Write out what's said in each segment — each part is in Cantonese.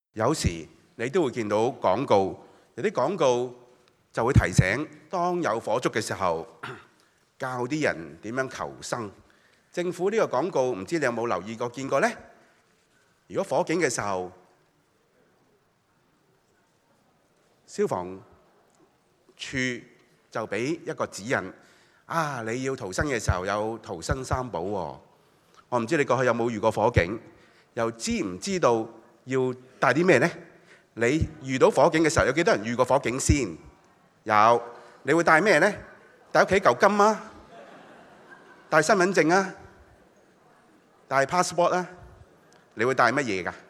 有時你都會見到廣告，有啲廣告就會提醒，當有火燭嘅時候，教啲人點樣求生。政府呢個廣告唔知你有冇留意過見過呢？如果火警嘅時候，消防處就俾一個指引，你要逃生嘅時候有逃生三寶喎。我唔知你過去有冇遇過火警，又知唔知道要帶啲咩呢？你遇到火警嘅時候，有幾多人遇過火警先？有，你會帶咩呢？帶屋企嚿金啊？帶身份證啊？帶 passport 啊？你會帶乜嘢㗎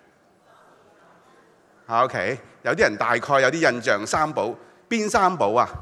？OK， 有啲人大概有啲印象三寶，邊三寶啊？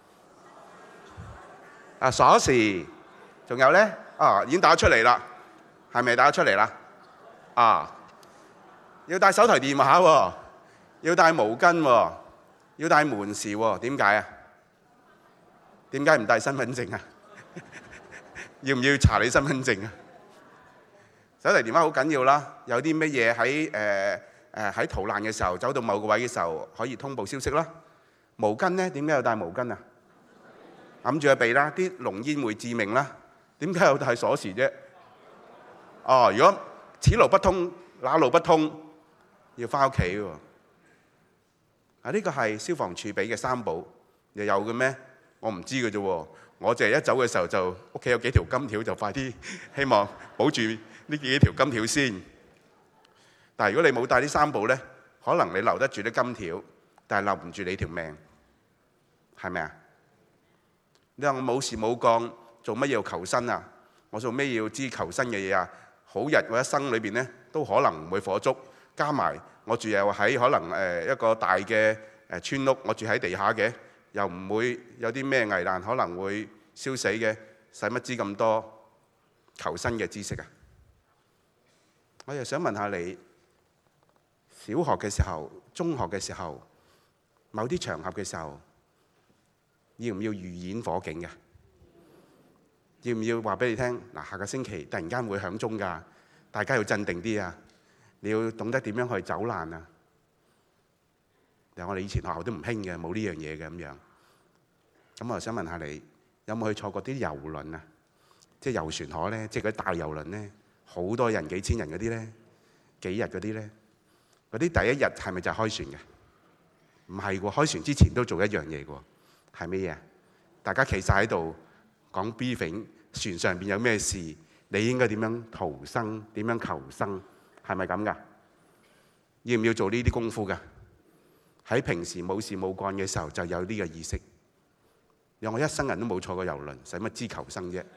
鎖匙，仲有呢？已經打出嚟啦，係咪打出嚟啦？要帶手提電話喎，要帶毛巾喎，要帶門匙喎，點解啊？點解唔帶身份證啊？要唔要查你身份證啊？手提電話好緊要啦，有啲乜嘢喺逃難嘅時候，走到某個位嘅時候，可以通報消息啦。毛巾呢？點解要帶毛巾啊？揞住個鼻啦，啲濃煙會致命啦。點解要帶鎖匙啫？如果此路不通，那路不通，要翻屋企喎。呢個係消防處俾嘅三寶，又有嘅咩？我唔知嘅啫喎。我淨係一走嘅時候就屋企有幾條金條，就快啲希望保住呢幾條金條先。但係如果你冇帶啲三寶呢，可能你留得住啲金條，但係留唔住你條命，係咪啊？你話我冇事冇幹，做乜要求生啊？我做咩要知求生嘅嘢啊？好日我一生裏邊呢，都可能唔會火燭，加埋我住又喺可能一個大嘅村屋，我住喺地下嘅，又唔會有啲咩危難可能會燒死嘅，使乜知咁多求生嘅知識啊？我又想問下你，小學嘅時候、中學嘅時候、某啲場合嘅時候，要唔要預演火警嘅？要唔要話俾你聽？下個星期突然間會響鐘㗎，大家要鎮定啲啊！你要懂得點樣去走難啊！但係我哋以前學校都唔興嘅，冇呢樣嘢嘅咁樣。咁我想問下你，有冇去坐過啲遊輪啊？即係遊船河咧，即係嗰啲大遊輪咧，好多人幾千人嗰啲咧，幾日嗰啲咧，嗰啲第一日係咪就係開船嘅？唔係喎，開船之前都做一樣嘢嘅喎，係咩嘢？大家企晒喺度講 briefing， 船上邊有咩事，你應該點樣逃生，點樣求生，係咪咁㗎？要唔要做呢啲功夫㗎？喺平時冇事冇幹嘅時候就有呢個意識。讓我一生人都冇坐過遊輪，使乜知求生啫？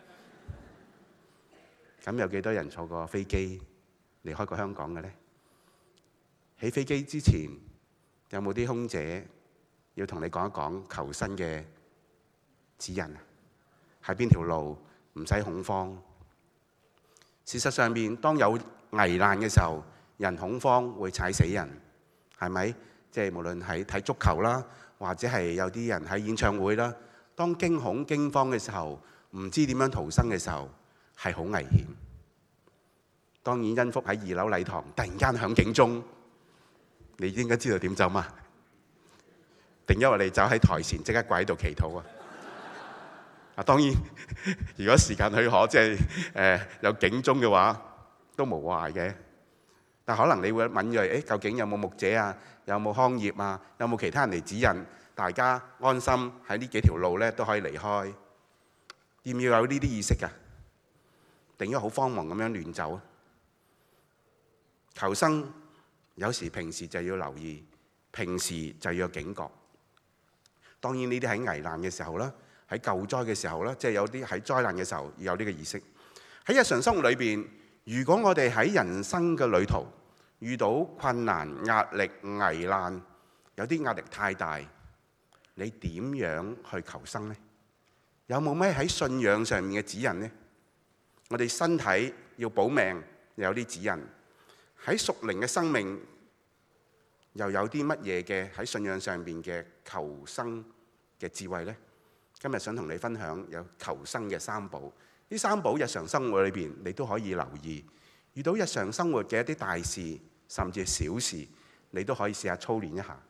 咁有幾多人坐過飛機離開過香港嘅呢？喺飛機之前有冇啲空姐要同你講一講求生嘅指引啊？喺邊條路唔使恐慌。事實上面，當有危難嘅時候，人恐慌會踩死人，係咪？即係無論係睇足球啦，或者係有啲人喺演唱會啦，當驚恐驚慌嘅時候，唔知點樣逃生嘅時候，係好危險。當然，恩福喺2樓禮堂突然間響警鐘，你應該知道點走嘛？定因為你走喺台前即刻跪喺度祈禱啊？當然，如果時間許可，即係有警鐘嘅話，都無壞嘅。但可能你會問佢，究竟有冇牧者啊？有冇康業啊？有冇其他人嚟指引？大家安心喺呢幾條路咧都可以離開。要唔要有呢啲意識㗎？定因為好慌忙咁樣亂走啊？求生有時平時就要留意，平時就要有警覺。當然呢啲喺危難嘅時候啦，喺救災嘅時候啦，即係有啲喺災難嘅時候要有呢個意識。喺日常生活裏邊，如果我哋喺人生嘅旅途遇到困難、壓力、危難，有啲壓力太大，你點樣去求生呢？有冇咩喺信仰上面嘅指引呢？我哋身體要保命，又有啲指引。喺屬靈嘅生命又有啲乜嘢嘅喺信仰上邊嘅求生嘅智慧呢？今日想同你分享有求生嘅三寶。呢三寶日常生活裏邊你都可以留意。遇到日常生活嘅一啲大事甚至小事， 你都可以試下操練一下。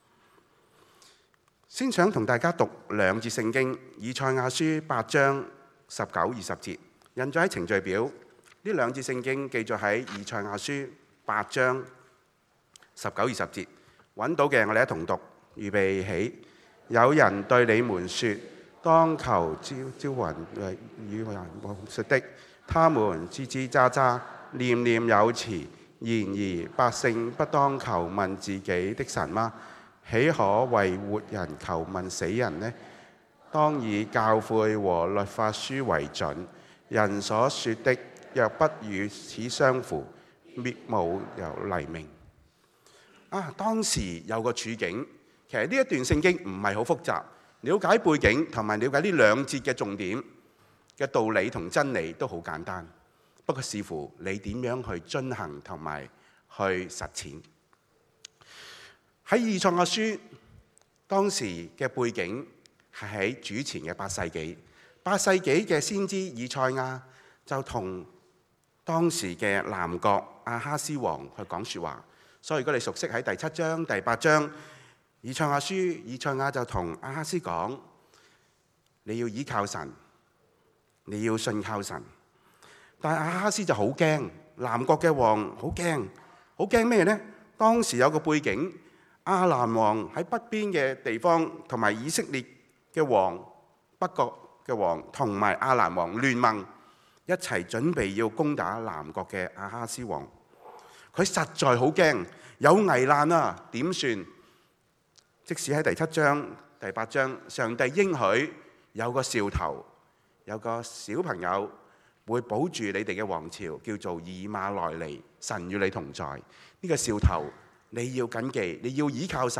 先想同大家讀兩節聖經，以賽亞書8章19、20節，印咗喺程序表。呢兩節聖經記載喺以賽亞書8章19、20節，揾到嘅我哋一同讀。預備起。有人對你們說，當求招雲與人說的，他們吱吱喳喳，念念有詞。然而百姓不當求問自己的神嗎？豈可為活人求問死人呢？當以教誨和律法書為準。人所說的若不與此相符，必無有黎明。當時有個處境，其實呢一段聖經唔係好複雜，了解背景同埋了解呢兩節嘅重點嘅道理同真理都好簡單。不過視乎你點樣去遵行同埋去實踐。喺以賽亞書當時嘅背景係喺主前嘅8世紀。8世紀嘅先知以賽亞就同當時嘅南國亞哈斯王去講説話。所以如果你熟悉喺第7章、第8章以賽亞書，以賽亞就同亞哈斯講：你要依靠神，你要信靠神。但係亞哈斯就好驚，南國嘅王好驚，好驚咩呢？當時有個背景，亞蘭王喺北邊嘅地方，同埋以色列嘅王、北國嘅王同埋亞蘭王聯盟，一齊準備要攻打南國嘅亞哈斯王。佢實在好驚，有危難啊，點算？即使喺第7章、第8章，上帝應許有個兆頭，有個小朋友會保住你哋嘅王朝，叫做以馬內利，神與你同在。呢個兆頭你要謹記，你要倚靠神。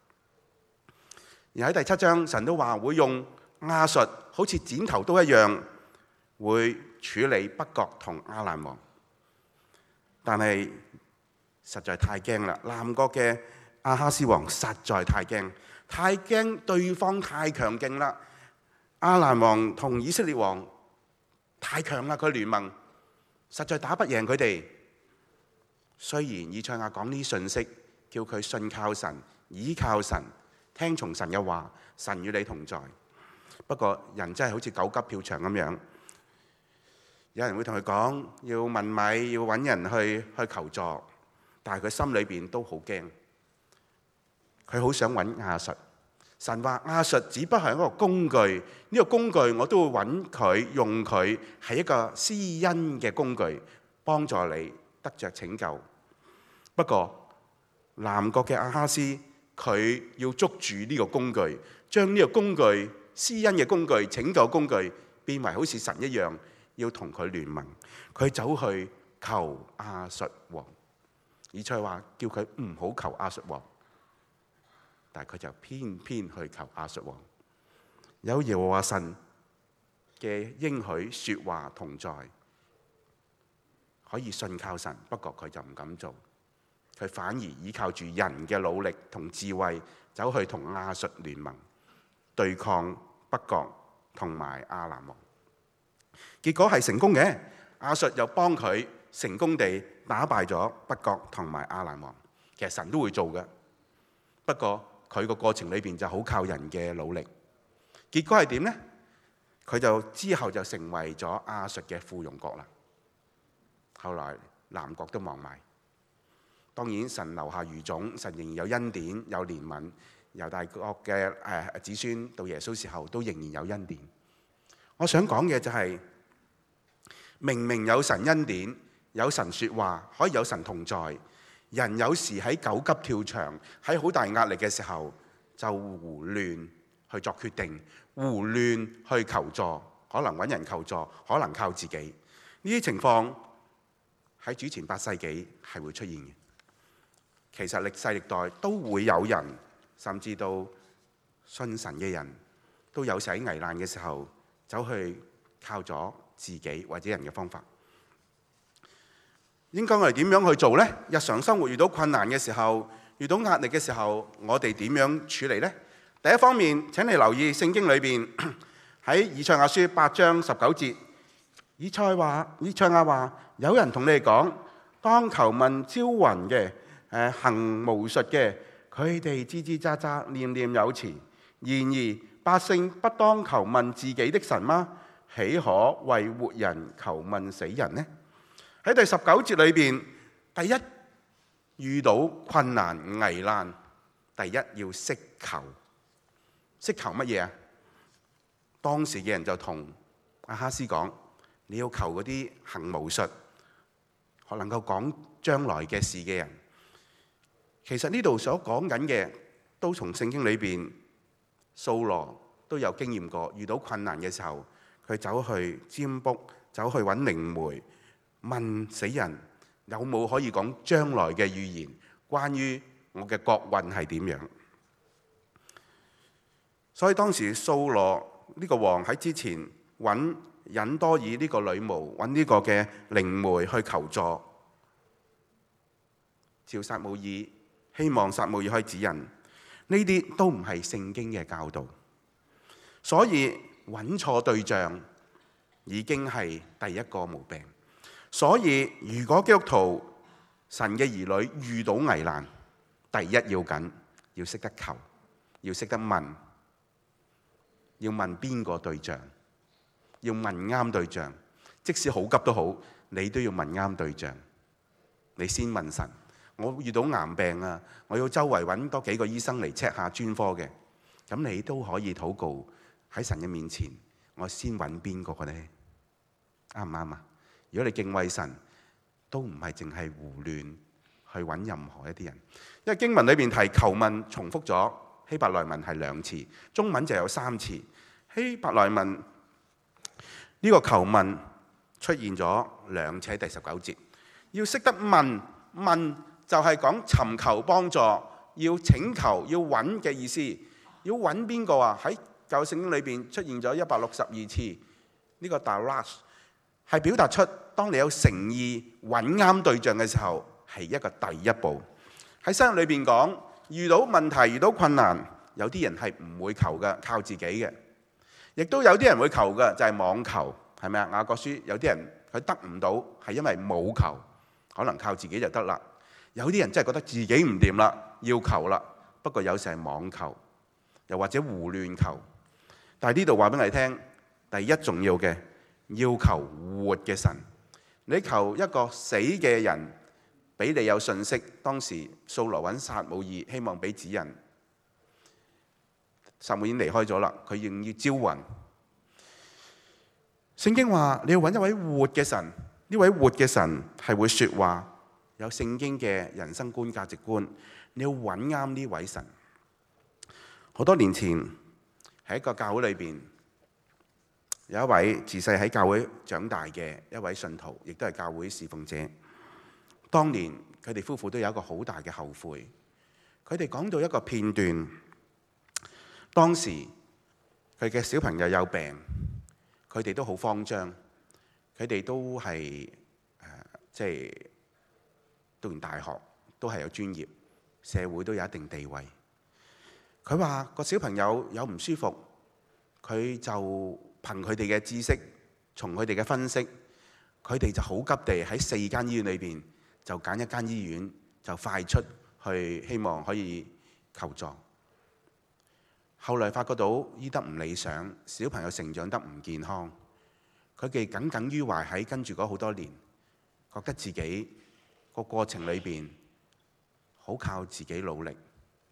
而喺第7章，神都話會用亞述好似剪頭刀一樣，會處理北國同亞蘭王。但係實在太驚啦，南國嘅亞哈斯王實在太驚，對方太強勁啦。亞蘭王同以色列王太強啦，佢聯盟實在打不贏佢哋。雖然以賽亞講呢啲信息，叫佢信靠神、倚靠神、聽從神嘅話，神與你同在。不過人真係好似狗急跳牆咁樣，有人會同佢講要問米，要揾人去求助，但係佢心裏邊都好驚，佢好想揾亞述。神話亞述只不過係一個工具，呢個工具我都會揾佢，用佢係一個施恩嘅工具，幫助你得着拯救。不過南國嘅亞哈斯佢要捉住呢個工具，將呢個工具施恩嘅工具、拯救工具變為好似神一樣，要同佢聯盟。佢走去求亞述王，以賽話叫佢唔好求亞述王。但係佢就偏偏去求亞述王。有耶和華神嘅應許說話同在，可以信靠神。不過佢就唔敢做，佢反而依靠住人嘅努力同智慧，走去同亞述聯盟，對抗北國同埋亞蘭王。結果係成功嘅，亞述又幫佢成功地打敗咗北國同埋亞蘭王。其實神都會做嘅，不過佢個過程裏邊就好靠人嘅努力。結果係點呢？佢就之後就成為咗亞述嘅附庸國啦。後來南國都亡埋。當然神留下餘種，神仍然有恩典有憐憫。猶大國嘅子孫到耶穌時候都仍然有恩典。我想講嘅就係，明明有神恩典，有神說話，可以有神同在。人有時喺狗急跳牆，喺好大壓力嘅時候，就胡亂去作決定，胡亂去求助，可能揾人求助，可能靠自己。呢啲情況喺主前8世紀係會出現嘅。其實歷世歷代都會有人，甚至到信神嘅人都有時喺危難嘅時候走去靠咗自己或者人嘅方法。應該我哋點樣去做呢？日常生活遇到困難嘅時候，遇到壓力嘅時候，我哋點樣處理呢？第一方面，請你留意聖經裏邊喺以賽亞書8章19節，以賽亞話：有人同你哋講，當求問招雲嘅行巫術嘅，佢哋吱吱喳喳，念念有詞。然而百姓不當求問自己的神嗎？豈可為活人求問死人呢？喺第19節裏邊，第一遇到困難危難，第一要識求。識求乜嘢啊？當時嘅人就同亞哈斯講：你要求嗰啲行巫術，可能夠講將來嘅事嘅人。其實呢度所講緊嘅，都從聖經裏邊，掃羅都有經驗過。遇到困難嘅時候，佢走去占卜，走去揾靈媒，問死人有冇可以講將來嘅預言，關於我嘅國運係點樣。所以當時掃羅呢個王喺之前揾隱多珥呢個女巫，揾呢個嘅靈媒去求助，召撒母耳，希望撒母耳可以指引。呢啲都唔係聖經嘅教導，所以揾錯對象已經係第一個毛病。所以如果基督徒神嘅兒女遇到危難，第一要緊要識得求，要識得問。要問邊個對象，要問啱對象，即使好急都好，你都要問啱對象。你先問神，我遇到癌病啊，我要周圍揾多幾個醫生嚟 check 下專科嘅，咁你都可以禱告喺神嘅面前，我先揾邊個呢？啱唔啱啊？如果你敬畏神，都唔係淨係胡亂去揾任何一啲人，因為經文裏邊提求問重複咗。希伯來文係2次，中文就有3次。希伯來文呢個求問出現咗2次喺第19節。要識得問，問就係講尋求幫助，要請求，要揾嘅意思。要揾邊個啊？喺舊聖經裏邊出現咗162次。呢個 daras 係表達出當你有誠意揾啱對象嘅時候，係一個第一步。喺新約裏邊講，遇到問題、遇到困難，有啲人係唔會求嘅，靠自己嘅；亦都有啲人會求嘅，就係妄求，係咪啊？雅各書有啲人佢得唔到，係因為冇求，可能靠自己就得啦。有啲人真係覺得自己唔掂啦，要求啦。不過有時係妄求，又或者胡亂求。但係呢度話俾你聽，第一重要嘅要求活嘅神。你求一個死嘅人俾你有信息，當時掃羅揾撒母耳，希望俾指引。撒母耳已經離開咗啦，佢仍要招魂。聖經話你要揾一位活嘅神，呢位活嘅神係會說話，有聖經嘅人生觀、價值觀。你要揾啱呢位神。好多年前喺一個教會裏邊，有一位自細喺教會長大嘅一位信徒，亦都係教會侍奉者。當年佢哋夫婦都有一個好大嘅後悔。佢哋講到一個片段，當時佢嘅小朋友有病，佢哋都好慌張。佢哋都係即係讀完大學，都係有專業，社會都有一定地位。佢話個小朋友有唔舒服，佢就憑佢哋嘅知識，從佢哋嘅分析，佢哋就好急地喺4間醫院裏邊就揀一間醫院，就快出去，希望可以求助。後來發覺到醫得唔理想，小朋友成長得唔健康，佢哋耿耿於懷喺跟住嗰好多年，覺得自己個過程裏邊好靠自己努力。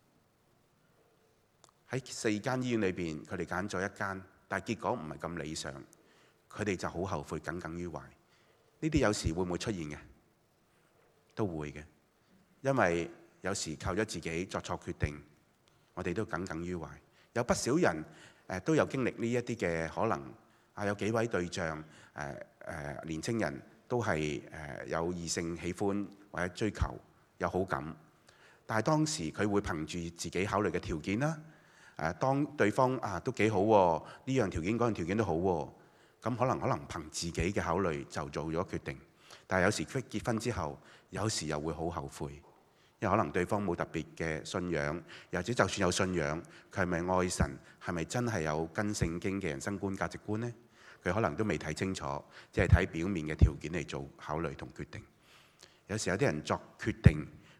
喺4間醫院裏邊，佢哋揀咗一間，但係結果唔係咁理想，佢哋就好後悔，耿耿於懷。呢啲有時會唔會出現嘅？都會嘅，因為有時靠咗自己作錯決定，我哋都耿耿於懷。有不少人都有經歷呢一啲嘅可能啊，有幾位對象年青人都係有異性喜歡或者追求有好感，但係當時佢會憑住自己考慮嘅條件啦，當對方都幾好喎，呢樣條件嗰樣條件都好喎，咁可能憑自己嘅考慮就做咗決定。但係有時結婚之後，有時又會好後悔，因為可能對方冇特別嘅信仰，又或者就算有信仰，佢係咪愛神，係咪真係有跟聖經嘅人生觀價值觀呢？佢可能都未睇清楚，只係睇表面嘅條件嚟做考慮同決定。有時有啲人作決定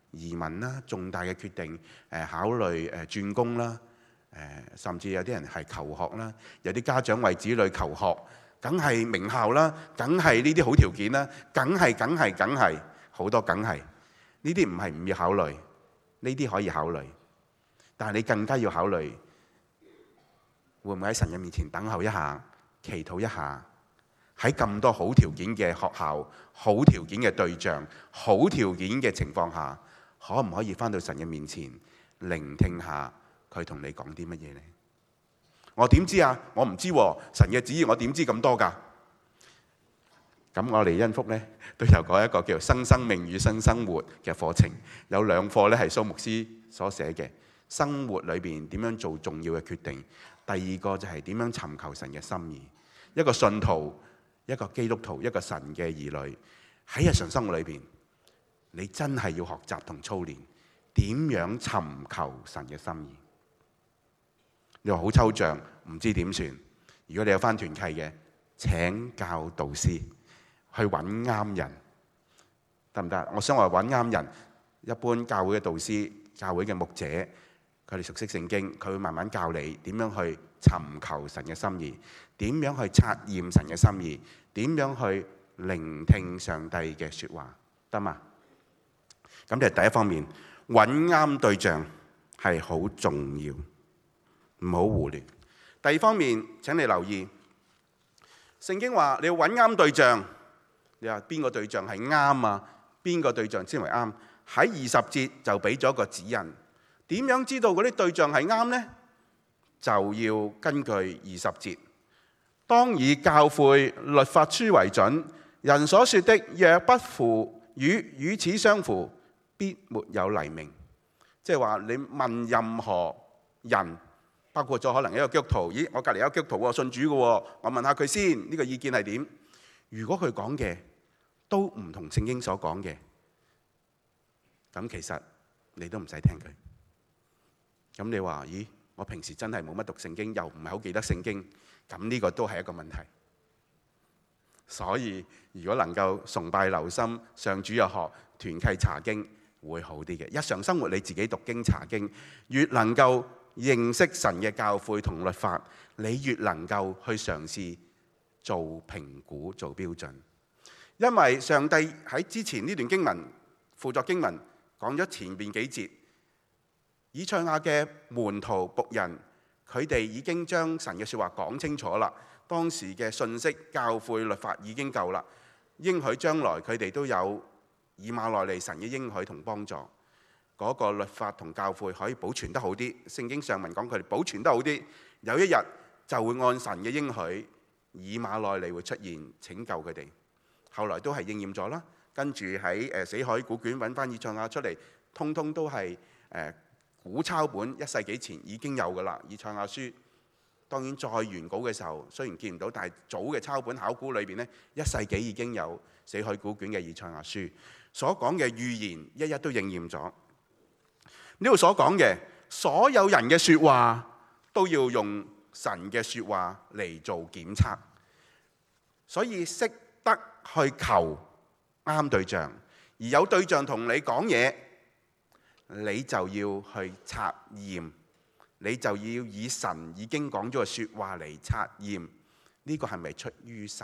移民啦，重大嘅決定，考慮轉工啦，甚至有啲人係求學啦，有啲家長為子女求學，梗係名校啦，梗係呢啲好條件啦，梗係好多梗係，呢啲唔係唔要考慮，呢啲可以考慮，但係你更加要考慮，會唔會喺神嘅面前等候一下，祈禱一下？喺咁多好條件嘅學校、好條件嘅對象、好條件嘅情況下，可唔可以返到神嘅面前，聆聽下佢同你講啲乜嘢呢？我點知啊？我唔知喎，神嘅旨意我點知咁多㗎？咁我哋恩福呢，都有講一個叫做新生命與新生活嘅課程，有2課呢係蘇牧師所寫嘅，生活裏邊點樣做重要嘅決定。第2個就係點樣尋求神嘅心意。一個信徒、一個基督徒、一個神嘅兒女喺日常生活裏邊，你真係要學習同操練點樣尋求神嘅心意。你話好抽象，唔知點算。如果你有返團契嘅，請教導師去揾啱人，得唔得？我想話揾啱人，一般教會嘅導師、教會嘅牧者，佢哋熟悉聖經，佢會慢慢教你點樣去尋求神嘅心意，點樣去察驗神嘅心意，點樣去聆聽上帝嘅說話，得嘛？咁就係第一方面，揾啱對象係好重要，唔好胡亂。第2方面，請你留意，聖經話你要揾啱對象，你話邊個對象係啱啊？邊個對象先為啱？喺20節就俾咗個指引，點樣知道嗰啲對象係啱呢？就要根據20節，當以教誨律法書為準，人所說的若不符與此相符，必沒有黎明。即係話你問任何人，包括咗可能一個基督徒，咦，我隔離有基督徒喎，信主嘅喎，我問下佢先，呢個意見係點？如果佢講嘅都唔同聖經所講嘅，咁其實你都唔使聽佢。咁你話，咦，我平時真係冇乜讀聖經，又唔係好記得聖經，咁呢個都係一個問題。所以如果能夠崇拜留心、上主日學、團契查經，會好啲嘅。日常生活你自己讀經查經，越能夠認識神嘅教誨同律法，你越能夠去嘗試做評估、做標準。因為上帝喺之前呢段經文輔助經文講咗前邊幾節，以賽亞嘅門徒僕人，佢哋已經將神嘅說話講清楚啦。當時嘅信息、教誨、律法已經夠啦，應許將來佢哋都有以馬內利神嘅應許同幫助。嗰個律法同教誨可以保存得好啲，聖經上文講佢哋保存得好啲，有一日就會按神嘅應許，以馬內利會出現拯救佢哋。後來都係應驗咗啦。跟住喺死海古卷揾翻以賽亞出嚟，通通都係古抄本，1世紀前已經有噶啦。以賽亞書當然再原稿嘅時候雖然見唔到，但係早嘅抄本考古裏邊呢，1世紀已經有死海古卷嘅以賽亞書所講嘅預言，一一都應驗咗。呢度所講嘅所有人嘅說話都要用神嘅說話嚟做檢測，所以識得去求啱對象，而有對象同你講嘢，你就要去察驗，你就要以神已經講咗嘅說話嚟察驗呢個係咪出於神。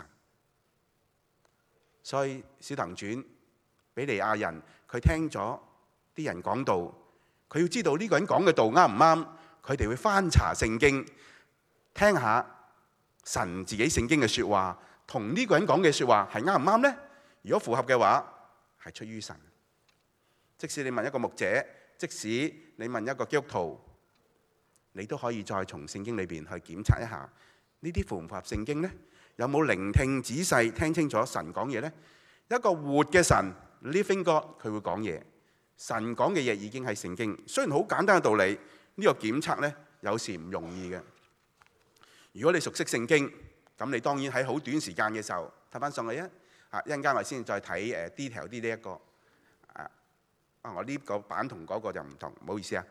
所以使徒行傳比利亞人佢聽咗啲人講道，佢要知道呢個人講嘅道啱唔啱，佢哋會翻查聖經，聽下神自己聖經嘅說話同呢個人講嘅說話係啱唔啱呢？如果符合嘅話，係出於神。即使你問一個牧者，即使你問一個基督徒，你都可以再從聖經裏邊去檢查一下，呢啲符唔符合聖經呢？有冇聆聽仔細聽清楚神講嘢呢？一個活嘅神 Living God， 佢會講嘢。神講嘅嘢已經係聖經，雖然好簡單嘅道理，呢個檢測呢，有時唔容易嘅。如果你熟悉聖經，咁你當然喺好短時間嘅時候睇翻上去啊！一陣間我先再睇detail 啲呢一個我呢個版同嗰個就唔同，唔好意思啊。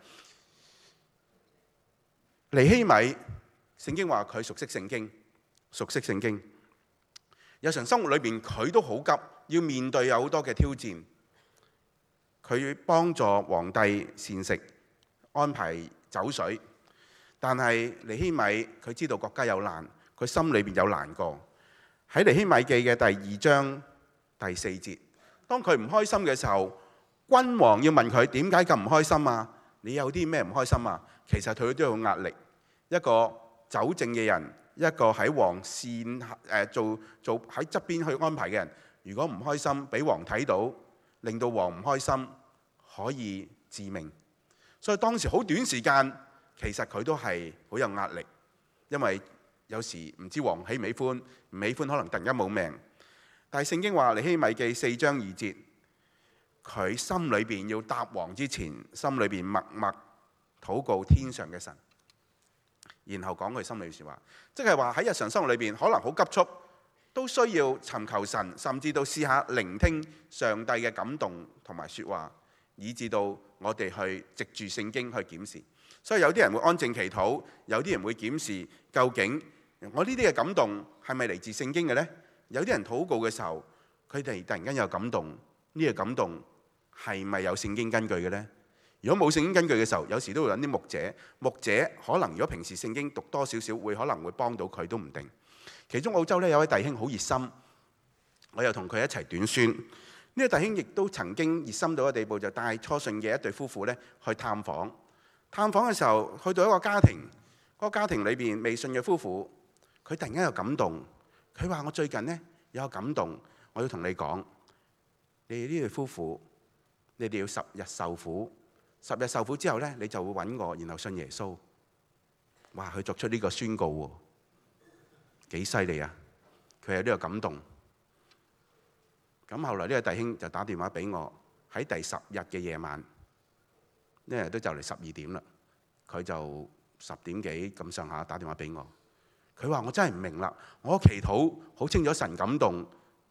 尼希米聖經話佢熟悉聖經，熟悉聖經。日常生活裏邊佢都好急，要面對有好多嘅挑戰。 佢幫助皇帝膳食，安排酒水。但係尼希米佢知道國家有難，佢心裏邊有難過。喺尼希米記嘅第2章第4節，當佢唔開心嘅時候，君王要問佢點解咁唔開心啊？你有啲咩唔開心啊？其實佢都有壓力。一個酒政嘅人，一個喺王膳做喺側邊去安排嘅人，如果唔開心，俾王睇到，令到王唔開心，可以致命。所以當時好短時間，其實佢都係好有壓力，因為有時唔知王喜唔喜歡，唔喜歡可能突然間冇命。但係聖經話尼希米記4章2節，佢心裏邊要答王之前，心裏邊默默禱告天上嘅神，然後講佢心裏說話，即係話喺日常生活裏邊可能好急促，都需要尋求神，甚至到試下聆聽上帝嘅感動同埋說話，以至到我哋去藉住聖經去檢視。所以有啲人會安靜祈禱，有啲人會檢視究竟我呢啲嘅感動係咪嚟自聖經嘅呢？有啲人禱告嘅時候，佢哋突然間有感動，呢個感動係咪有聖經根據嘅呢？如果冇聖經根據嘅時候，有時都會揾啲牧者可能如果平時聖經讀多少少，可能會幫到佢都唔定。其中澳洲呢有位弟兄好熱心，我又同佢一齊短宣。呢個弟兄亦都曾經熱心到嘅地步，就帶初信嘅一對夫婦呢去探訪。探訪嘅時候，去到一個家庭，嗰個家庭裏邊未信嘅夫婦，佢突然間有感動。佢話：我最近呢有感動，我要同你講，你哋呢對夫婦，你哋要10日受苦，10日受苦之後呢，你就會揾我，然後信耶穌。哇！佢作出呢個宣告喎，幾犀利啊！佢有呢個感動。咁後來呢個弟兄就打電話俾我，喺第10日嘅夜晚，呢日都就嚟12點啦，佢就10點幾咁上下打電話俾我。佢話：我真係唔明啦，我祈禱好清楚神感動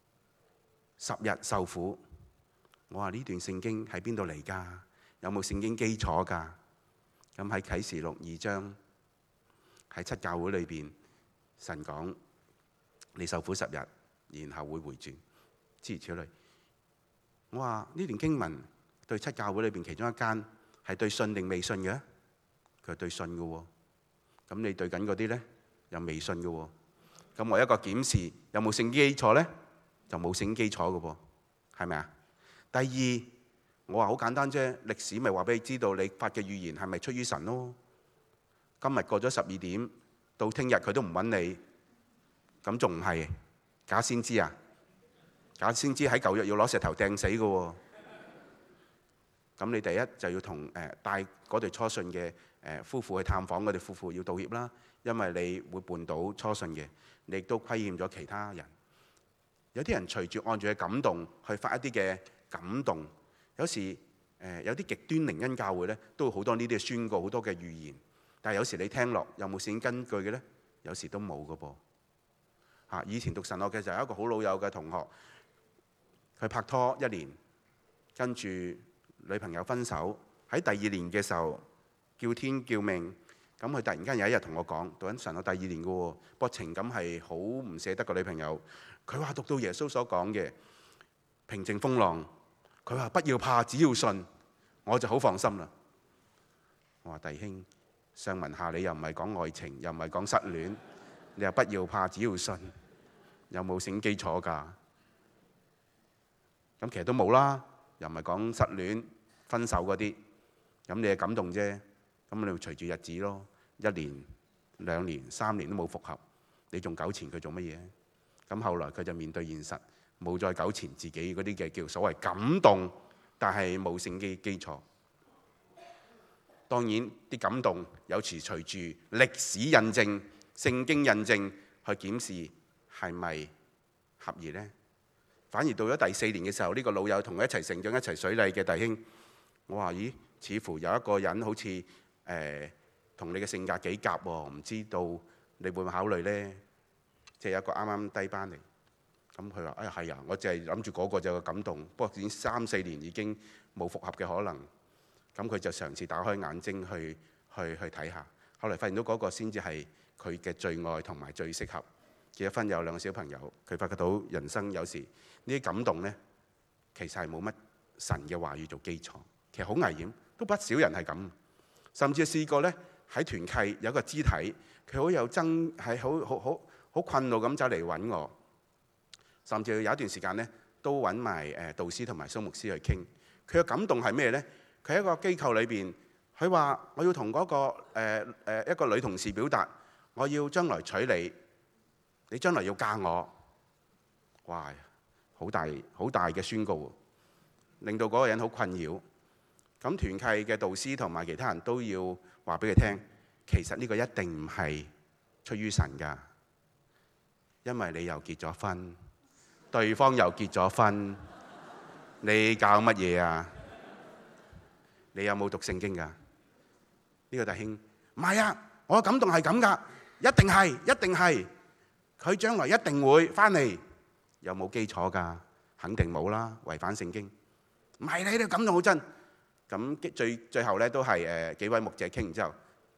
，10日受苦。我話呢段聖經喺邊度嚟㗎？有冇聖經基礎㗎？咁喺啟示錄2章，喺7教會裏邊，神講你受苦10日，然後會回轉，諸如此類。我話呢段經文對7教會裏邊其中一間係對信定未信嘅？佢係對信嘅喎。咁你對緊嗰啲呢？又未信嘅喎。咁我一個檢視有冇聖經基礎呢？就冇聖經基礎嘅噃，係咪啊？第二，我話好簡單啫，歷史咪話俾你知道你發嘅預言係咪出於神咯？今日過咗12點，到聽日佢都唔揾你，咁仲唔係假先知啊？假先知喺舊約要攞石頭掟死嘅喎。咁你第一就要同帶嗰對初信嘅夫婦去探訪嗰對夫婦，要道歉啦，因為你會絆倒初信嘅，你亦都虧欠咗其他人。有啲人隨住按住嘅感動去發一啲嘅感動，有時有啲極端靈恩教會呢，都好多呢啲嘅宣告，好多嘅預言。但係有時你聽落有冇聖經根據嘅呢？有時都冇嘅噃。以前讀神學嘅時候，有一個好老友嘅同學，佢拍拖1年，跟住女朋友分手，喺第2年嘅時候叫天叫命，咁佢突然間有一日同我講，讀緊神學第2年嘅喎，不過情感係好唔捨得個女朋友。佢話讀到耶穌所講嘅平靜風浪，佢話不要怕，只要信，我就好放心啦。我話弟兄，上文下理又唔係講愛情，又唔係講失戀，你又不要怕，只要信，有冇聖經基礎㗎？咁其實都冇啦，又唔係講失戀分手嗰啲，咁你係感動啫，咁你會隨住日子咯，1年、2年、3年都冇復合，你仲糾纏佢做乜嘢？咁後來佢就面對現實，冇再糾纏自己嗰啲嘅叫所謂感動，但係冇聖經基礎。當然啲感動有時隨住歷史印證、聖經印證去檢視係咪合宜呢？反而到咗第4年嘅時候，呢個老友同佢一齊成長、一齊水禮嘅弟兄，我話：咦，似乎有一個人好似同你嘅性格幾夾喎，唔知道你會唔會考慮呢？即係有一個啱啱低班嚟，咁佢話：哎呀係啊，我淨係諗住嗰個就有個感動，不過已經3、4年已經冇復合嘅可能。咁佢就嘗試打開眼睛去睇下，後來發現到嗰個先至係佢嘅最愛同埋最適合。結咗婚有2個小朋友，佢發覺到人生有時呢啲感動呢，其實係冇乜神嘅話語做基礎，其實好危險，都不少人係咁。甚至試過咧喺團契有一個肢體，佢好有係好困惱咁走嚟揾我，甚至有一段時間咧都揾埋導師同埋蘇牧師去傾。佢嘅感動係咩咧？佢喺一個機構裏邊，佢話我要同嗰個一個女同事表達，我要將來娶你，你將來要嫁我。哇！好大嘅宣告，令到嗰個人好困擾。咁團契嘅導師同埋其他人都要話俾佢聽，其實呢個一定唔係出於神㗎，因為你又結咗婚，對方又結咗婚，你搞乜嘢啊？你有冇讀聖經㗎？呢個弟兄唔係啊，我嘅感動係咁㗎，一定係，佢將來一定會翻嚟。有冇基礎㗎？肯定冇啦，違反聖經。唔係，你哋感動好真。咁最後咧都係幾位牧者傾完之後，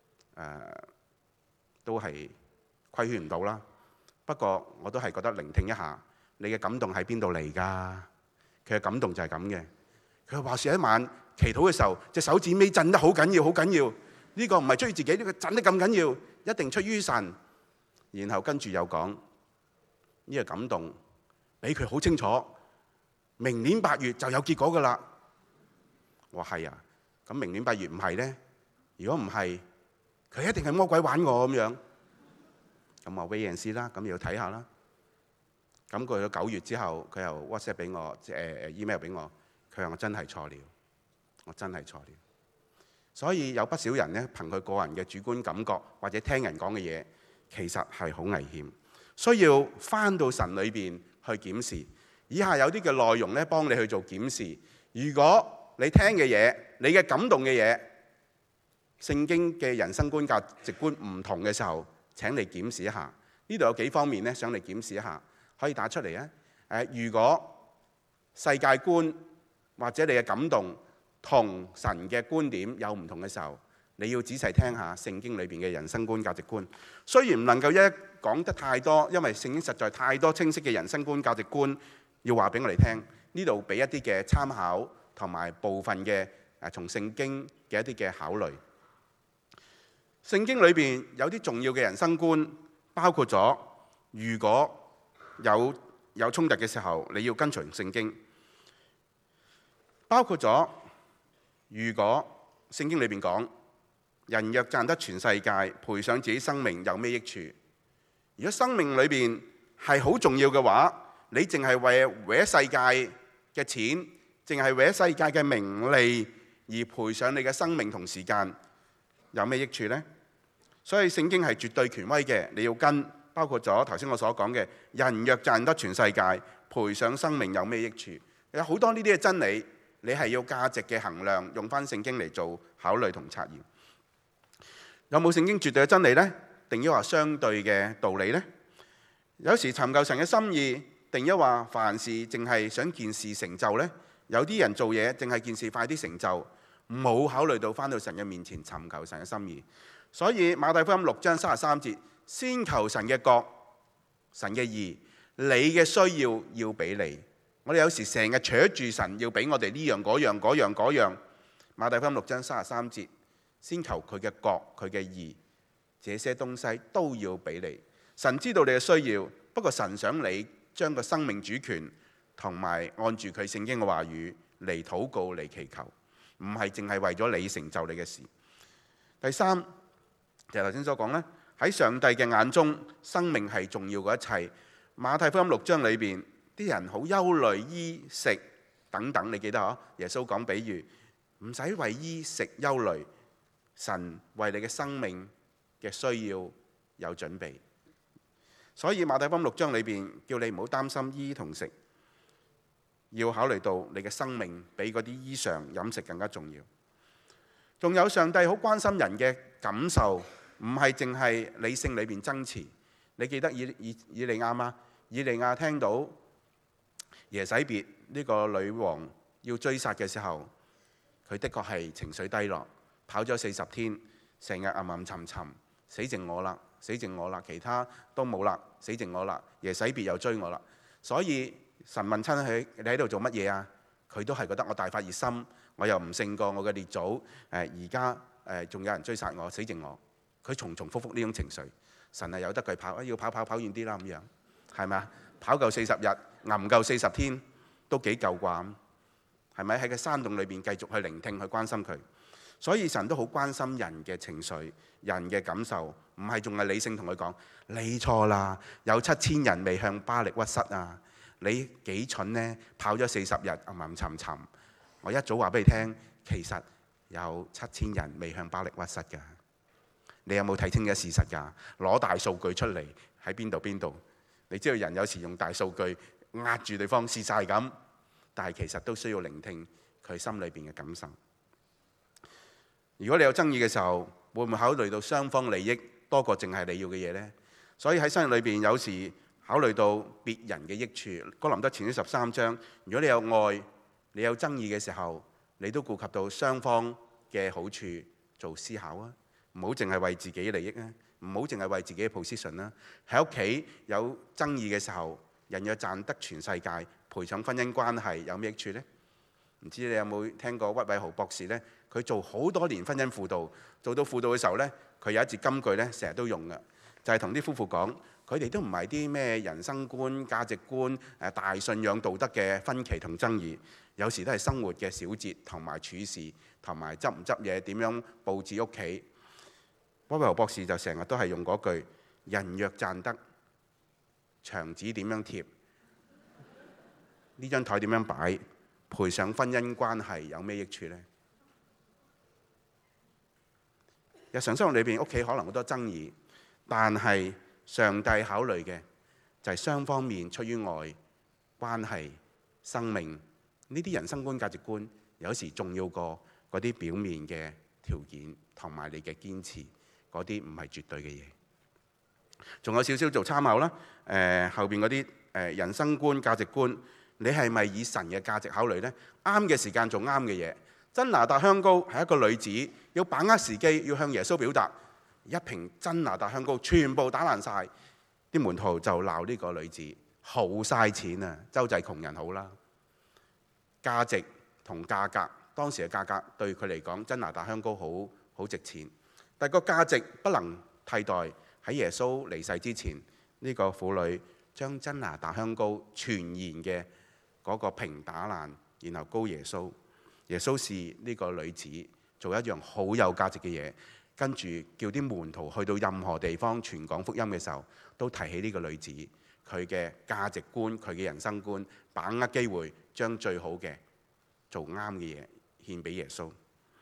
都係規勸唔到啦。不過我都係覺得聆聽一下，你嘅感動喺邊度嚟㗎？佢嘅感動就係咁嘅。佢話說一晚祈禱嘅時候，隻手指尾震得好緊要，好緊要。呢個唔係出於自己，呢個震得咁緊要，一定出於神。然後跟住又講呢個感動，俾佢好清楚，明年8月就有結果㗎啦。我話係啊，咁明年8月唔係咧？如果唔係，佢一定係魔鬼玩我咁樣。咁我 wait and see啦，咁要睇下啦。咁過咗9月之後，佢又 WhatsApp 俾我，email 俾我，佢話我真係錯了，我真係錯了。所以有不少人咧，憑佢個人嘅主觀感覺或者聽人講嘅嘢，其實係好危險，需要返到神裏邊去檢視。以下有啲嘅內容咧，幫你去做檢視。如果你聽嘅嘢，你嘅感動嘅嘢，聖經嘅人生觀、價值觀唔同嘅時候，請你檢視一下。呢度有幾方面咧，想你檢視一下，可以打出嚟啊！如果世界觀或者你嘅感動同神嘅觀點有唔同嘅時候，你要仔細聽下聖經裏邊嘅人生觀、價值觀。雖然唔能夠一講得太多，因為聖經實在太多清晰嘅人生觀、價值觀要話俾我哋聽。呢度俾一啲嘅參考同埋部分嘅從聖經嘅一啲嘅考慮。聖經裏邊有啲重要嘅人生觀，包括咗如果有衝突嘅時候，你要跟隨聖經。包括咗如果聖經裏邊講，人若賺得全世界，賠上自己生命有咩益處？如果生命裏邊係好重要嘅話，你淨係為咗世界嘅錢，淨係為咗世界嘅名利而賠上你嘅生命同時間，有咩益處呢？所以聖經係絕對權威嘅，你要跟。包括咗頭先我所講嘅，人若賺得全世界，賠上生命有咩益處？有好多呢啲嘅真理，你係要價值嘅衡量，用翻聖經嚟做考慮同測驗。有冇聖經絕對嘅真理呢？定抑或相對嘅道理呢？有時尋求神嘅心意，定抑或凡事淨係想件事成就呢？有啲人做嘢淨係件事快啲成就，冇考慮到翻到神嘅面前尋求神嘅心意。所以馬太福音6章33節，先求神嘅國、神嘅義，你嘅需要俾你。我哋有時成日扯住神要俾我哋呢樣嗰樣嗰樣嗰樣。馬太福音6章33節，先求佢嘅國、佢嘅義，這些東西都要俾你。神知道你嘅需要，不過神想你將個生命主權同埋按住佢聖經嘅話語嚟禱告嚟祈求，唔係淨係為咗你成就你嘅事。第三就係頭先所講咧，喺上帝嘅眼中，生命係重要過一切。馬太福音6章裏邊，啲人好憂慮衣食等等，你記得嗬？耶穌講比喻，唔使為衣食憂慮，神為你嘅生命嘅需要有準備。所以馬太福音6章裏邊叫你唔好擔心衣同食，要考慮到你嘅生命比嗰啲衣裳飲食更加重要。仲有上帝好關心人嘅感受，唔係淨係理性裏邊爭持。你記得以利亞嗎？以利亞聽到耶洗別呢個女王要追殺嘅時候，佢的確係情緒低落，跑咗40天，成日暗暗沉沉，死剩我啦，死剩我啦，其他都冇啦，死剩我啦，耶洗別又追我啦。所以神問親佢：你喺度做乜嘢啊？ 佢都係覺得我大發熱心，我又唔勝過我嘅列祖，而家仲有人追殺我，死剩我。佢重重複複呢種情緒。神係由得佢跑，要跑遠啲啦咁樣，係咪啊？跑夠40日，捱唔夠40天都幾夠啩？係咪喺個山洞裏邊繼續去聆聽、去關心佢？所以神都好關心人嘅情緒、人嘅感受，唔係仲係理性同佢講你錯啦，有7000人未向巴力屈膝啊！你幾蠢呢？跑咗40日吟沉沉，我一早話俾你聽，其實有7000人未向巴力屈膝㗎。你有冇睇清嘅事實㗎？攞大數據出嚟喺邊度？你知道人有時用大數據壓住對方，事實係咁，但係其實都需要聆聽佢心裏邊嘅感受。如果你有爭議嘅時候，會唔會考慮到雙方利益多過淨係你要嘅嘢呢？所以喺生活裏邊有時考慮到別人嘅益處。哥林多前書13章，如果你有愛，你有爭議嘅時候，你都顧及到雙方嘅好處做思考啊！唔好淨係為自己利益啊！唔好淨係為自己嘅 position 啦。喺屋企有爭議嘅時候，人若賺得全世界，賠上婚姻關係有咩益處呢？唔知你有冇聽過屈偉豪博士呢？佢做好多年婚姻輔導，做到輔導嘅時候呢，佢有一節金句呢，成日都用嘅，就係同啲夫婦講，佢哋都唔係啲咩人生觀、價值觀、大信仰道德嘅分歧同爭議，有時都係生活嘅小節同埋處事，同埋執唔執嘢，點樣佈置屋企。屈偉豪博士就成日都係用嗰句：人若賺得，牆紙點樣貼？呢張台點樣擺？賠上婚姻關係有咩益處呢？日常生活裏邊，屋企可能好多爭議，但係上帝考慮嘅就係雙方面出於愛、關係、生命呢啲人生觀、價值觀，有時重要過嗰啲表面嘅條件同埋你嘅堅持，嗰啲唔係絕對嘅嘢。仲有少少做參考啦。後邊嗰啲人生觀、價值觀，你係咪以神嘅價值考慮呢？啱嘅時間做啱嘅嘢。真拿達香膏係一個女子，要把握時機，要向耶穌表達。一瓶真拿達香膏全部打爛晒，啲門徒就鬧呢個女子好嘥錢啊！周濟窮人好啦。價值同價格，當時嘅價格對佢嚟講，真拿達香膏好值錢，但個價值不能替代。喺耶穌離世之前，呢個婦女將真拿達香膏全然嘅嗰個瓶打爛，然後膏耶穌。耶穌視呢個女子做一樣好有價值嘅嘢，跟住叫啲門徒去到任何地方傳講福音嘅時候，都提起呢個女子，佢嘅價值觀、佢嘅人生觀，把握機會將最好嘅做啱嘅嘢獻俾耶穌。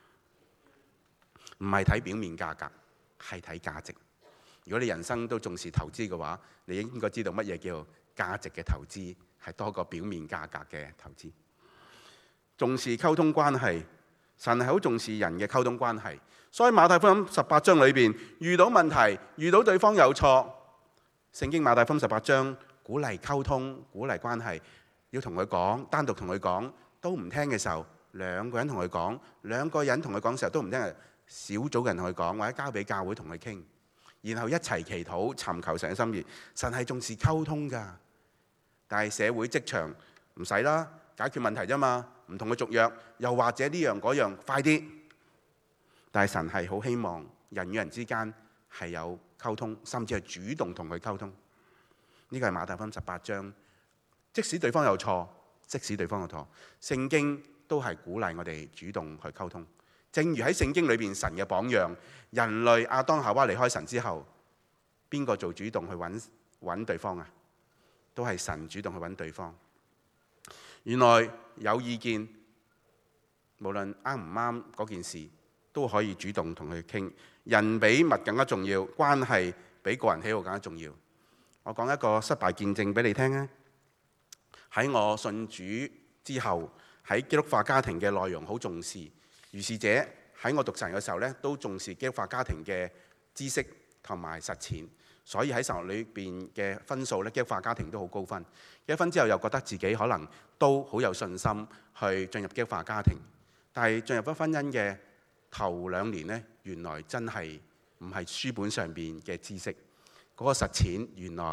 唔係睇表面價格，係睇價值。如果你人生都重視投資嘅話，你應該知道乜嘢叫價值嘅投資，係多過表面價格嘅投資。重視溝通關係，神係好重視人嘅溝通關係。所以馬太福音18章裏邊，遇到問題，遇到對方有錯，聖經馬太福音18章鼓勵溝通，鼓勵關係，要同佢講，單獨同佢講都唔聽嘅時候，兩個人同佢講，兩個人同佢講嘅時候都唔聽，小組人同佢講，或者交俾教會同佢傾，然後一齊祈禱尋求神嘅心意。神係重視溝通㗎，但係社會職場唔使啦，解決問題啫嘛，唔同佢續約，又或者呢樣嗰樣快啲。但係神係好希望人與人之間係有溝通，甚至係主動同佢溝通。呢個係馬太福音18章，即使對方有錯，即使對方有錯，聖經都係鼓勵我哋主動去溝通。正如喺聖經裏邊神嘅榜樣，人類亞當夏娃離開神之後，邊個做主動去揾對方啊？都係神主動去揾對方。原來有意見，無論啱唔啱嗰件事，都可以主動同佢傾。人比物更加重要，關係比個人喜好更加重要。我講一個失敗見證俾你聽啊！喺我信主之後，喺基督化家庭嘅內容好重視。如是者喺我讀神嘅時候咧，都重視基督化家庭嘅知識同埋實踐，所以喺神學裏邊嘅分數咧，基督化家庭都好高分。一分之後又覺得自己可能都好有信心去進入基督化家庭，但係進入咗婚姻嘅頭2年呢，原來真係唔係書本上邊嘅知識，嗰個實踐原來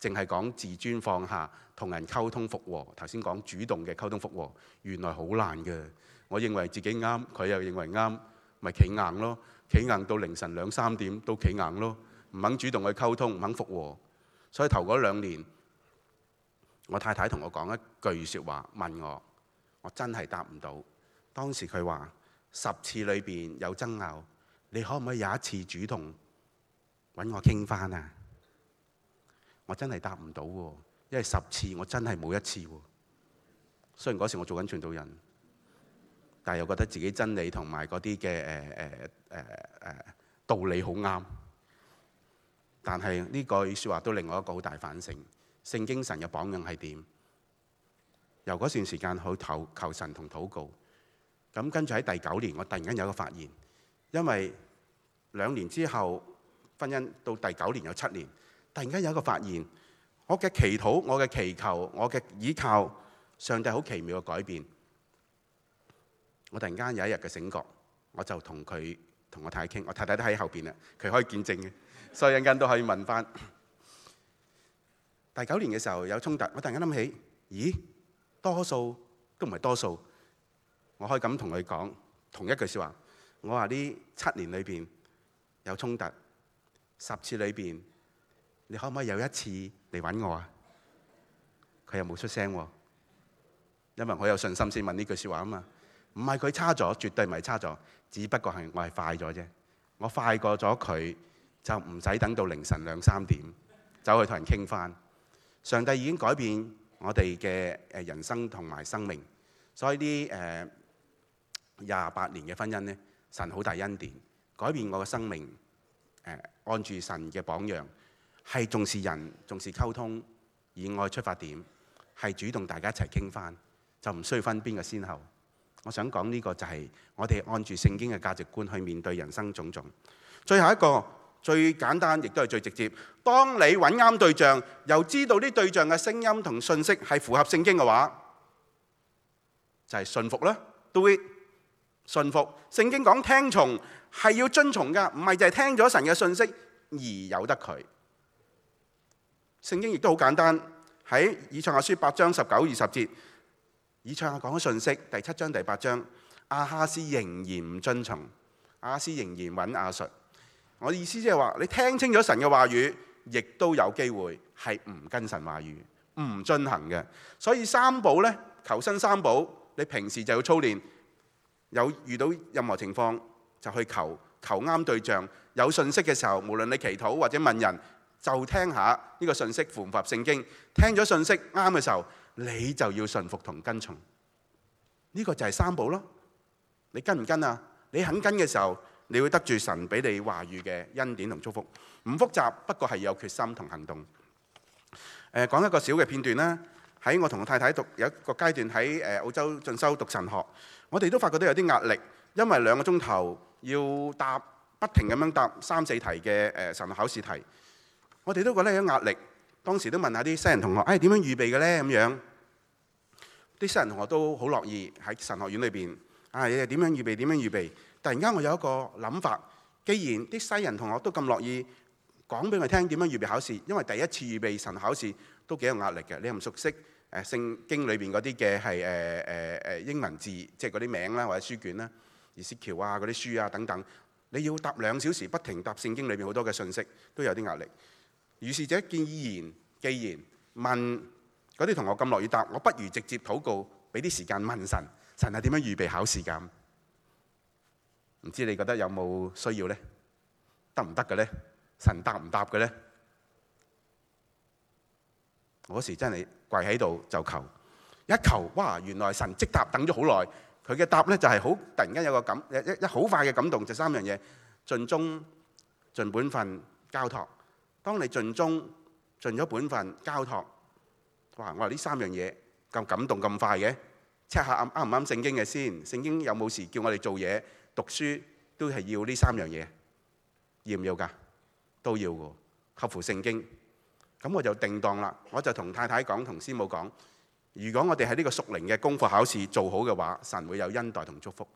淨係講自尊放下，同人溝通復和。頭先講主動嘅溝通復和，原來好難嘅。我認為自己啱，佢又認為啱，咪企硬咯，企硬到凌晨2、3點都企硬咯，唔肯主動去溝通，唔肯復和。所以頭嗰2年，我太太同我講一句説話，問我真係答唔到。當時佢話10次裏邊有爭拗，你可唔可以有一次主動揾我傾翻啊？我真係答唔到喎，因為10次我真係冇1次喎。雖然嗰時我做緊傳道人，但係又覺得自己真理同埋嗰啲嘅道理好啱。但係呢句説話都令我一個好大反省。聖經神嘅榜樣係點？由嗰段時間去求神同禱告。咁跟住喺第9年，我突然間有一個發現，因為2年之後婚姻到第9年有7年，突然間有一個發現，我嘅祈禱、我嘅祈求、我嘅倚靠，上帝好奇妙嘅改變。我突然間有一日嘅醒覺，我就同我太太傾，我太太都喺後邊啦，佢可以見證嘅，所以一陣間都可以問翻。第9年嘅時候有衝突，我突然間諗起，咦，多數都唔係多數。我可以咁同佢講同一句説話，我話呢7年裏邊有衝突，10次裏邊，你可唔可以有1次嚟揾我啊？佢又冇出聲喎，因為我有信心先問呢句説話啊嘛。唔係佢差咗，絕對唔係差咗，只不過係我係快咗啫。我快過咗佢，就唔使等到凌晨2、3點走去同人傾翻。上帝已經改變我哋嘅人生同埋生命，所以呢28年嘅婚姻呢，神好大恩典，改變我嘅生命。按住神嘅榜樣，係重視人、重視溝通，以愛出發點，係主動大家一齊傾翻，就唔需要分邊個先後。我想講呢個就係我哋按住聖經嘅價值觀去面對人生種種。最後一個最簡單，亦都係最直接。當你揾啱對象，又知道啲對象嘅聲音同信息係符合聖經嘅話，就係信服啦。Do it，信服。聖經講聽從係要遵從㗎，唔係就係聽咗神嘅信息而由得佢。聖經亦都好簡單，喺以賽亞書8章19、20節，以賽亞講咗信息。第7章、第8章，亞哈斯仍然唔遵從，亞哈斯仍然揾亞述。我的意思即係話，你聽清咗神嘅話語，亦都有機會係唔跟神話語，唔進行嘅。所以3寶呢，求生3寶，你平時就要操練。有遇到任何情況就去求啱對象。有信息嘅時候，無論你祈禱或者問人，就聽下呢個信息符唔符合聖經。聽咗信息啱嘅時候，你就要順服同跟從。呢個就係3寶咯。你跟唔跟啊？你肯跟嘅時候，你會得住神俾你話語嘅恩典同祝福。唔複雜，不過係有決心同行動。講一個小嘅片段啦。喺我同我太太讀有一個階段喺澳洲進修讀神學，我哋都發覺到有啲壓力，因為2個鐘頭要不停咁樣答3、4題嘅神學考試題，我哋都覺得有壓力。當時都問下啲西人同學，點樣預備嘅呢？咁樣啲西人同學都好樂意喺神學院裏邊，點樣預備？點樣預備？突然間我有一個諗法，既然啲西人同學都咁樂意講俾我聽點樣預備考試，因為第一次預備神學考試都幾有壓力嘅，你唔熟悉聖經裏邊嗰啲嘅係英文字，即係嗰啲名啦或者書卷啦，以斯喬啊嗰啲書啊等等，你要答2小時，不停答聖經裏邊好多嘅信息，都有啲壓力。於是者建議既然問嗰啲同學咁樂意答，我不如直接禱告，俾啲時間問神，神係點樣預備考試㗎？唔知你覺得有冇需要呢？得唔得嘅呢？神答唔答嘅呢？我嗰時真係跪喺度就求，一求哇！原來神即答，等咗好耐。佢嘅答呢就係好突然間有個一好快嘅感動，就3樣嘢：盡忠、盡本分、交託。當你盡忠、盡咗本分、交託，哇！我話呢3樣嘢咁感動咁快嘅，check下啱唔啱聖經嘅先。聖經有冇時叫我哋做嘢、讀書都係要呢3樣嘢？要唔要㗎？都要嘅，合乎聖經。咁我就定當啦，我就同太太講，同師母講，如果我哋喺呢個屬靈嘅功課考試做好嘅話，神會有恩待同祝福。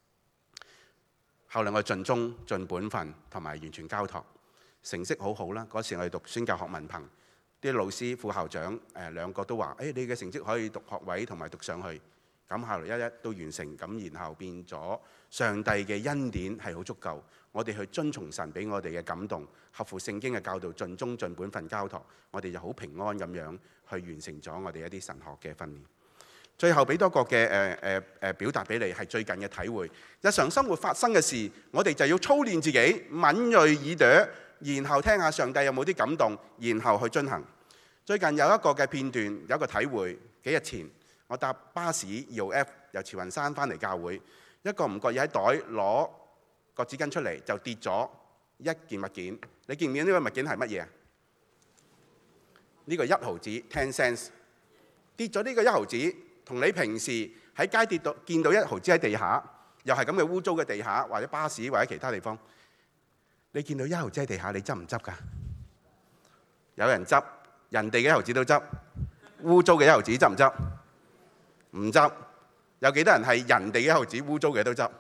後來我盡忠、盡本分同埋完全交託，成績好好啦。嗰時我哋讀宣教學文憑， 啲老師、副校長兩個都話：你嘅成績可以讀學位同埋讀上去。咁後來一一都完成，咁然後變咗上帝嘅恩典係好足夠，我哋去遵從神俾我哋嘅感動，合乎聖經嘅教導，盡忠盡本分交託，我哋就好平安咁樣去完成咗我哋一啲神學嘅訓練。最後俾多個嘅表達俾你，係最近嘅體會。日常生活發生嘅事，我哋就要操練自己，敏鋭耳朵，然後聽下上帝有冇啲感動，然後去進行。最近有一個嘅片段，有一個體會，幾日前我搭巴士 2號F 由慈雲山翻嚟教會，一個唔覺意喺袋攞個紙巾出嚟，就跌咗一件物件。你見唔見呢個物件係乜嘢啊？呢個1毫子 10 cents 跌咗呢個1毫子，同你平時喺街跌到見到1毫子喺地下，又係咁嘅污糟嘅地下，或者巴士或者其他地方，你見到1毫子喺地下，你執唔執㗎？有人執，人哋嘅1毫子都執，污糟嘅1毫子執唔執？唔執。有幾多人係人哋嘅1毫子污糟嘅都執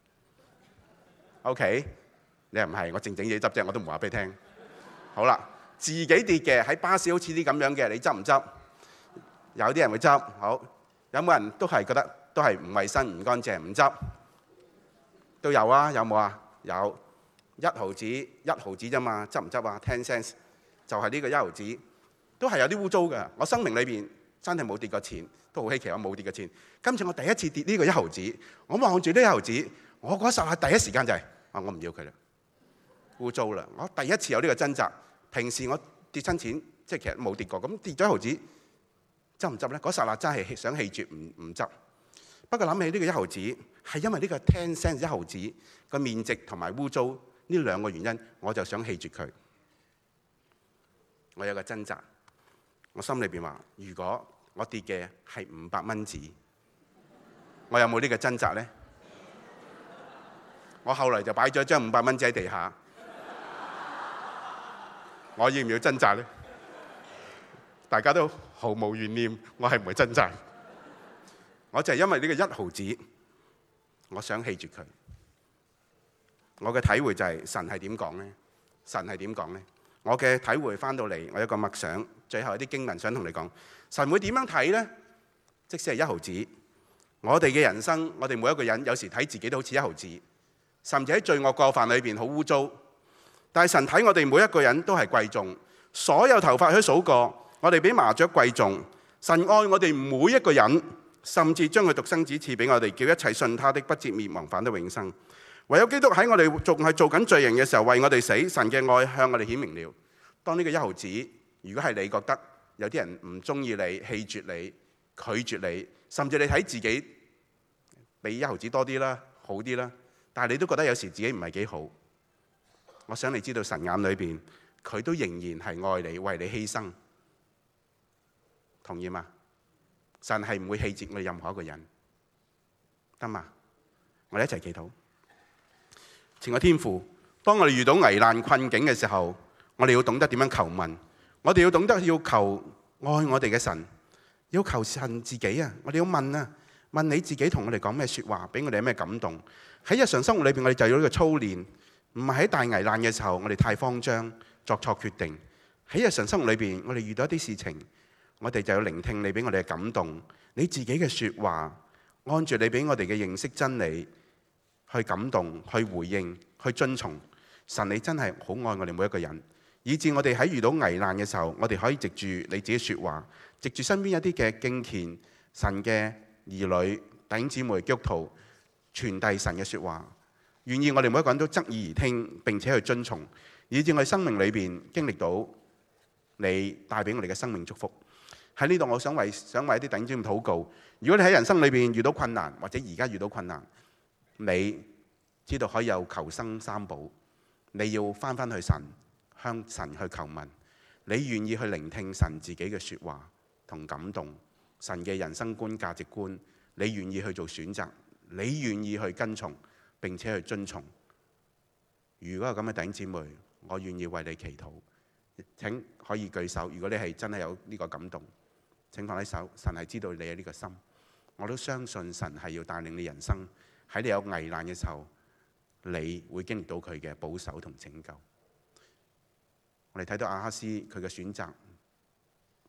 ？OK， 你又唔係，我靜靜地執啫，我都唔話俾你聽。好啦，自己跌嘅喺巴士好似啲咁樣嘅，你執唔執？有啲人會執。好，有冇人都係覺得都係唔衞生、唔乾淨、唔執？都有啊，有冇啊？有。1毫子1毫子啫嘛，執唔執啊？10 cents 就係呢個1毫子，都係有啲污糟嘅。我生命裏邊真係冇跌過錢，都好稀奇，我冇跌過錢。今次我第一次跌呢個1毫子，我望住呢1毫子，我嗰剎那第一時間就係我唔要佢啦，污糟啦。我第一次有呢個掙扎。平時我跌親錢，即係其實冇跌過，咁跌咗1毫子，執唔執呢？嗰剎那真係想棄絕，唔執。不過諗起呢個1毫子，係因為呢個10 cents 1毫子個面積同埋污糟呢兩個原因，我就想棄絕佢。我有個掙扎，我心裏邊話：如果我跌嘅係500蚊紙，我有冇呢個掙扎呢？我後來就擺咗張500蚊紙喺地下，我要唔要掙扎呢？大家都毫無懸念，我係唔會掙扎。我就係因為呢個1毫子，我想棄絕佢。我嘅體會就係神係點講呢？神係點講呢？我嘅體會翻到嚟，我有個默想，最後一啲經文想同你講。神會點樣睇呢？即使係1毫子，我哋嘅人生，我哋每一個人有時睇自己都好似1毫子，甚至喺罪惡過犯裏邊好污糟。但係神睇我哋每一個人都係貴重，所有頭髮佢數過，我哋比麻雀貴重。神愛我哋每一個人，甚至將佢獨生子賜俾我哋，叫一切信他的不至滅亡，反得永生。唯有基督喺我哋仲係做緊罪人嘅時候，為我哋死，神嘅愛向我哋顯明了。當呢個1毫子，如果係你覺得有啲人唔中意你、棄絕你、拒絕你，甚至你睇自己比1毫子多啲啦、好啲啦，但係你都覺得有時自己唔係幾好。我想你知道神眼裏邊，佢都仍然係愛你，為你犧牲。同意嗎？神係唔會棄絕我哋任何一個人，得嘛？我哋一齊祈禱。前個天父，當我哋遇到危難困境嘅時候，我哋要懂得點樣求問，我哋要懂得要求愛我哋嘅神，要求神自己啊！我哋要問啊，問你自己同我哋講咩説話，俾我哋有咩感動。喺日常生活裏邊，我哋就有呢個操練，唔係喺大危難嘅時候，我哋太慌張，作錯決定。喺日常生活裏邊，我哋遇到一啲事情，我哋就要聆聽你俾我哋嘅感動，你自己嘅説話，按住你俾我哋嘅認識真理，去感動，去回應，去遵從。神，你真係好愛我哋每一個人，以致我哋喺遇到危難嘅時候，我哋可以藉住你自己説話，藉住身邊一啲嘅敬虔神嘅兒女、弟兄姊妹、基督徒，傳遞神嘅説話，願意我哋每一個人都側耳而聽，並且去遵從，以致我哋生命裏邊經歷到你帶俾我哋嘅生命祝福。喺呢度，我想為一啲弟兄姊妹禱告。如果你喺人生裏邊遇到困難，或者而家遇到困難，你知道可以有求生三寶，你要翻去神，向神去求問，你願意去聆聽神自己嘅説話同感動，神嘅人生觀、價值觀，你願意去做選擇，你願意去跟從並且去遵從。如果有咁嘅弟兄姊妹，我願意為你祈禱。請可以舉手。如果你係真係有呢個感動，請放喺手。神係知道你有呢個心，我都相信神係要帶領你人生。喺你有危難嘅時候，你會經歷到佢嘅保守同拯救。我哋睇到亞哈斯佢嘅選擇，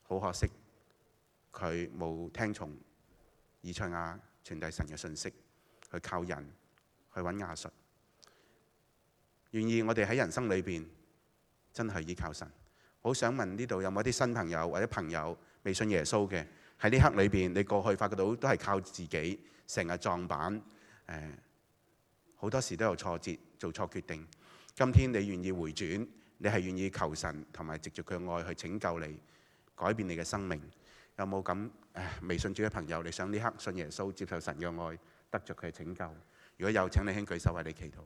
好可惜，佢冇聽從以賽亞傳遞神嘅信息，去靠人去揾亞述。願意我哋喺人生裏邊真係依靠神。好想問呢度有冇啲新朋友或者朋友未信耶穌嘅？喺呢刻裏邊，你過去發覺到都係靠自己，成日撞板，好多時都有挫折，做錯決定。今天你願意回轉，你係願意求神同埋藉著佢嘅愛去拯救你，改變你嘅生命。有冇咁未信主嘅朋友，你想呢刻信耶穌，接受神嘅愛，得着佢嘅拯救？如果有，請你輕舉手為你祈禱。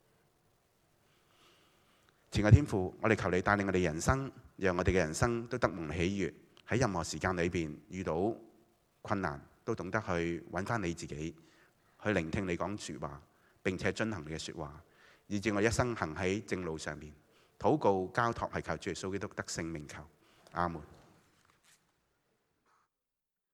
前個天父，我哋求你帶領我哋人生，讓我哋嘅人生都得蒙喜悅。喺任何時間裏邊遇到困難，都懂得去揾翻你自己，去聆聽你講説話，並且遵行你嘅説話，以致我一生行喺正路上面。禱告交託係靠主耶穌基督得勝名求。阿門。